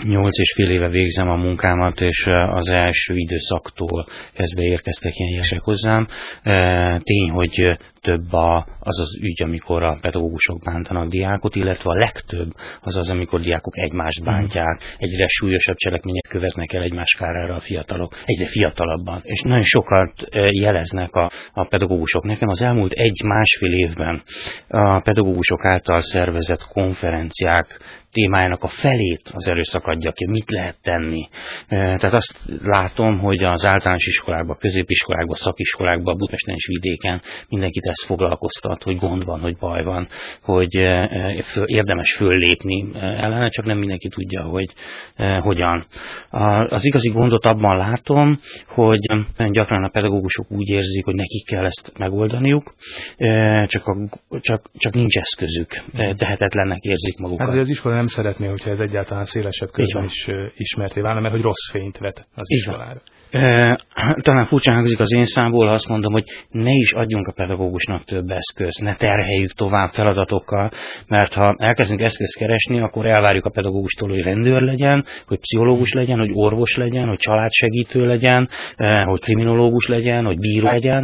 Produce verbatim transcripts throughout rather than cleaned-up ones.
Nyolc és fél éve végzem a munkámat, és az első időszaktól kezdve érkeztek ilyen jelek hozzám. Tény, hogy több az az ügy, amikor a pedagógusok bántanak diákot, illetve a legtöbb az az, amikor diákok egymást bántják, egyre súlyosabb cselekmények követnek el egymás kárára a fiatalok, egyre fiatalabban. És nagyon sokat jeleznek a, a pedagógusok. Nekem az elmúlt egy-másfél évben a pedagógusok által szervezett konferenciák témájának a felét az erőszak adja ki, mit lehet tenni. Tehát azt látom, hogy az általános iskolákban, középiskolákban, szakiskolákban, Budapesten és vidéken mindenkit ezt foglalkoztat, hogy gond van, hogy baj van, hogy érdemes föllépni ellene, csak nem mindenki tudja, hogy hogyan. Az igazi gondot abban látom, hogy gyakran a pedagógusok úgy érzik, hogy nekik kell ezt megoldaniuk, csak, a, csak, csak nincs eszközük, tehetetlennek érzik magukat. Hát, az iskola nem szeretné, hogyha ez egyáltalán szélesebb körben is ismerté válna, mert hogy rossz fényt vet az iskolára. E, talán furcsán hangzik az én számból, ha azt mondom, hogy ne is adjunk a pedagógusnak több eszköz, ne terheljük tovább feladatokkal, mert ha elkezdünk eszközt keresni, akkor elvárjuk a pedagógustól, hogy rendőr legyen, hogy pszichológus legyen, hogy orvos legyen, hogy családsegítő legyen, hogy kriminológus legyen, hogy bíró legyen.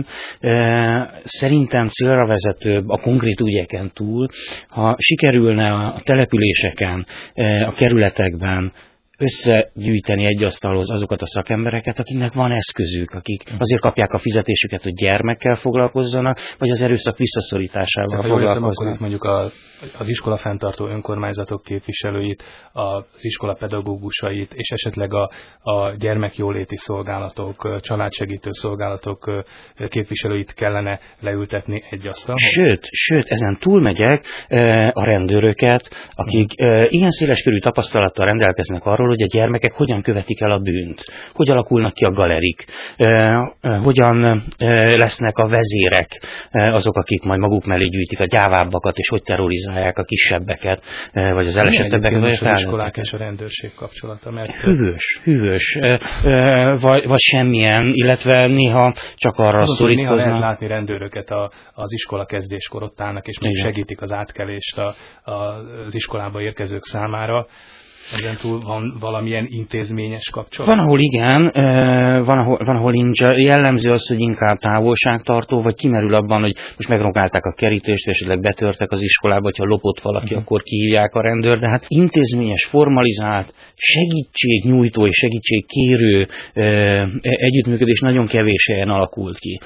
Szerintem célra vezetőbb a konkrét ügyeken túl, ha sikerülne a településeken, a kerületekben összegyűjteni egy asztalhoz azokat a szakembereket, akiknek van eszközük, akik azért kapják a fizetésüket, hogy gyermekkel foglalkozzanak, vagy az erőszak visszaszorításával Tehát, foglalkoznak. Akkor mondjuk a, az iskola fenntartó önkormányzatok képviselőit, az iskola pedagógusait, és esetleg a, a gyermekjóléti szolgálatok, családsegítő szolgálatok képviselőit kellene leültetni egy asztalhoz? Sőt, sőt, ezen túlmegyek a rendőröket, akik ilyen széleskörű tapasztalattal rendelkeznek arról, hogy a gyermekek hogyan követik el a bűnt, hogy alakulnak ki a galerik, hogyan lesznek a vezérek azok, akik majd maguk mellé gyűjtik a gyávábbakat, és hogy terrorizálják a kisebbeket, vagy az elesettebbeket. Vagy az iskolák és a rendőrség kapcsolata? Mert hűvös, hűvös, vagy, vagy semmilyen, illetve néha csak arra szorítkoznak. Néha lehet látni rendőröket a, az iskola kezdéskor ott állnak, és még segítik az átkelést a, a, az iskolába érkezők számára. Ezen túl van valamilyen intézményes kapcsolat? Van, ahol igen, van, ahol, van, ahol nincs. Jellemző az, hogy inkább távolságtartó, vagy kimerül abban, hogy most megrongálták a kerítést, és esetleg betörtek az iskolába, hogyha lopott valaki, uh-huh. akkor kihívják a rendőr. De hát intézményes, formalizált, segítségnyújtó és segítségkérő együttműködés nagyon kevés helyen alakult ki.